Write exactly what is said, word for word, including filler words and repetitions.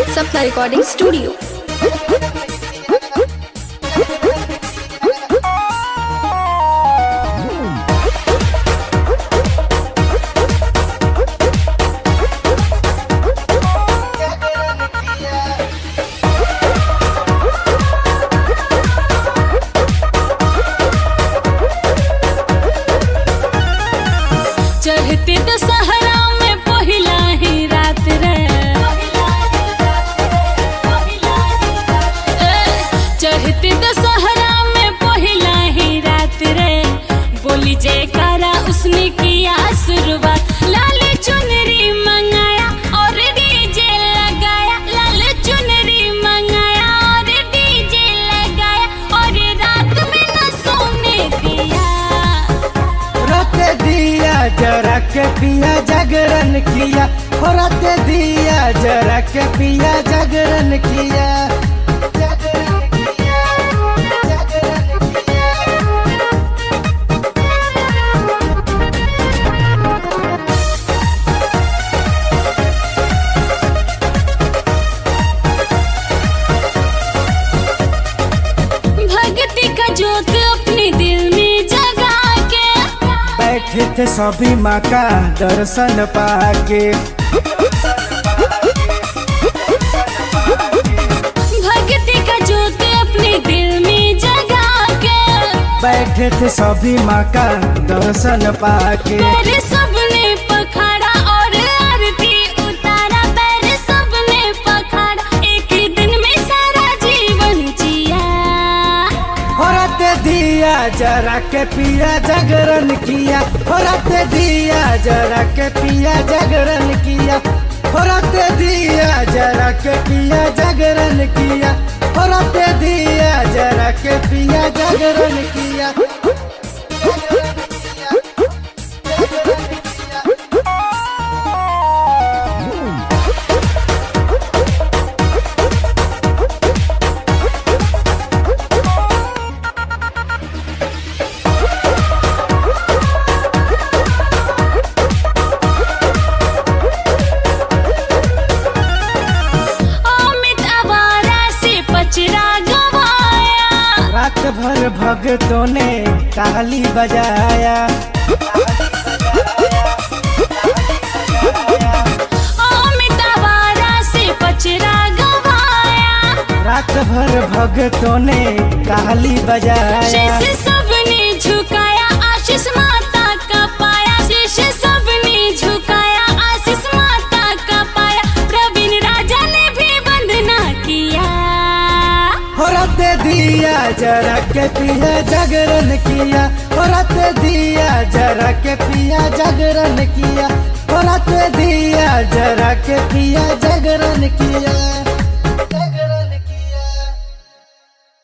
सपना recording studio. चढ़ते दशहरा में पहिला ही रात रे, चढ़ते दशहरा में पहिला ही रात रे, बोली जयकारा उसने किया शुरुआत। लाल चुनरी मंगाया और डीजे लगाया, लाल चुनरी मंगाया और डीजे लगाया, और रात में न सोने दिया। रात दिया जरा के पिया जागरण किया, हो रात दिया जरा के पिया जागरण किया, जागरण किया, जागरण किया। भक्ति का ज्योत अपने दिल में जगा के बैठे थे सभी माँ का दर्शन पाके, भक्ति का ज्योत अपने दिल में जगा के बैठे थे सभी माँ का दर्शन पाके। पैर सबने पखाड़ा और आरती उतारा, पैर सबने पखाड़ा, एक ही दिन में सारा जीवन जिया। हो रात दिया जरा के पिया जागरण किया, हो रात दिया जरा के पिया जागरण किया, हो रात दिया जरा के पिया जागरण किया, हो रात दिया जरा के पिया जागरण किया, जागरण किया, जागरण किया। अमित आवारा से पचरा गवाया, रात भर भक्तों ने ताली बजाया, अमित आवारा से पचरा गवाया, रात भर भक्तों ने ताली बजाया। शीश सबने झुकाया, आशीष माता का पाया, शीश सबने झुकाया, आशीष माता का पाया, प्रवीण राजा ने भी वंदना किया। हो रात दिया जरा के पिया जागरण किया, हो रात दिया जरा के पिया जागरण किया, हो रात दिया जरा के पिया जागरण किया।